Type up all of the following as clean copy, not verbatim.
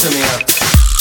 Turn me up.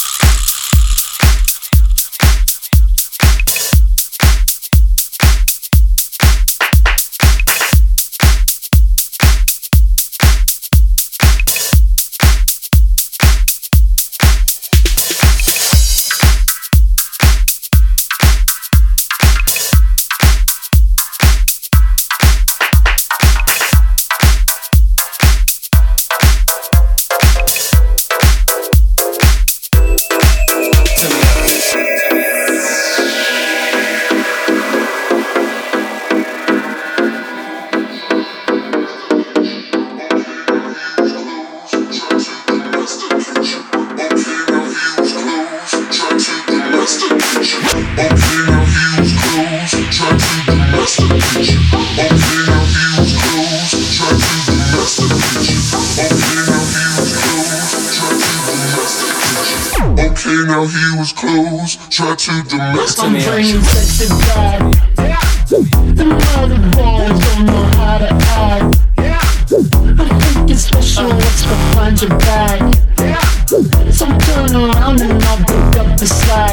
Okay, now he was close, try to domesticate. I'm bringing sexy back. The mother boys don't know how to act. I'm thinking special, what's behind your back? So turn around and I'll pick up the slack.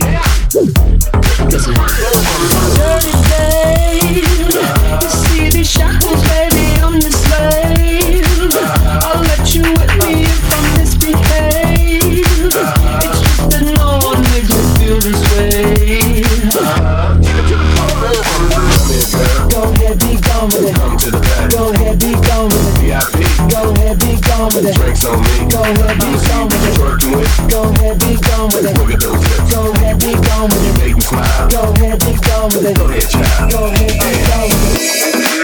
Dirty babe, you see these shackles, baby, I'm your slave. I'll let you whip me if I misbehave. It's just that no one makes me feel this way. Go ahead, be gone with it. Come to the back. Go ahead, be gone with it. VIP. Go ahead, be gone with it. Drinks on me. Go ahead, be gone with it. Working with. Go ahead, be gone with it. Look at those lips. Go ahead, be gone with it. Make me smile. Go ahead, be gone with it. Go ahead, child. Go ahead, be gone with it.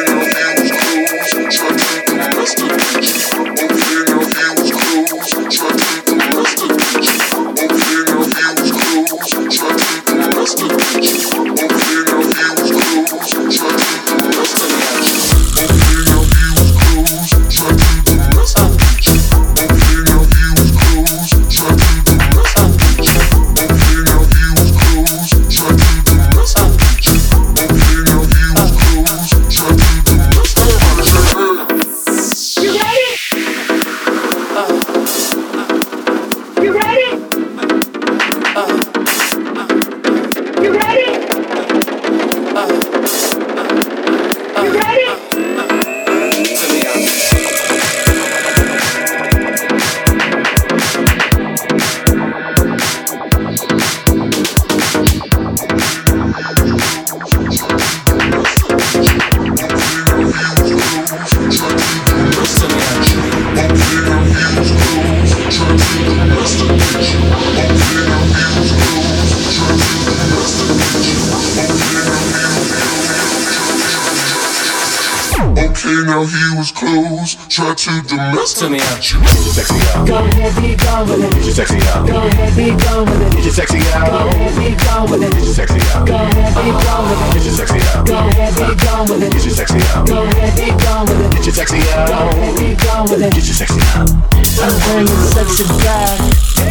Okay, now he was close, try to domesticate. Turn me up. Get your sexy out. Go ahead, be gone with it. Get your sexy out. Go ahead, be gone with it. Get your sexy Go out. ahead, be gone with it. Get your sexy out. Go ahead, be gone with it. Get your sexy out. Go ahead, be gone with it. Get your sexy out. Go ahead, be gone with it. Get your sexy Go out. ahead, be gone with it. Get your sexy out. I'm bringing sexy back.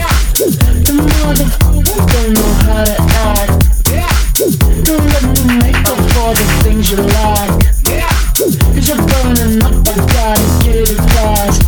The motherfuckers don't know how to act. Don't let me make up for the things you like. Cause you're burning up, I gotta get it fast.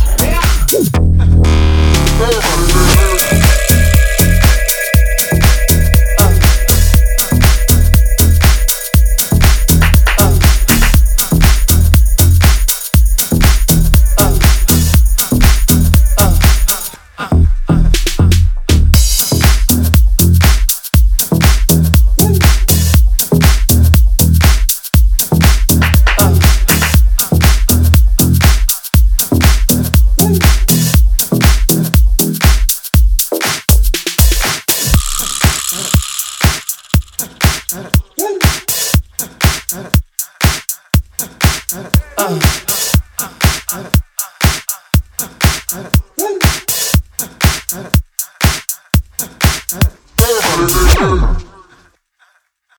Hey.